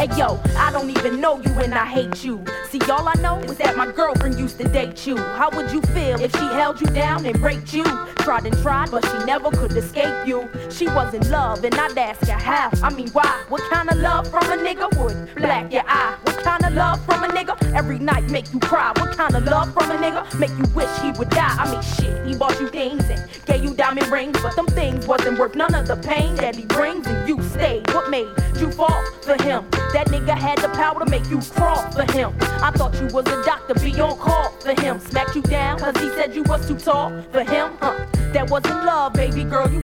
Hey yo, I don't even know you and I hate you. See, all I know is that my girlfriend used to date you. How would you feel if she held you down and raped you? Tried and tried, but she never could escape you. She was in love, and I'd ask her how. I mean, why? What kind of love from a nigga would black your eye? What kind of love from a nigga every night make you cry? What kind of love from a nigga make you wish he would die? I mean, shit, he bought you things and gave you diamond rings, but them things wasn't worth none of the pain that he brings, and you stayed. What made you fall for him? That nigga had the power to make you crawl for him. I thought you was a doctor, be on call for him. Smacked you down cause he said you was too tall for him, huh? That wasn't love, baby girl, you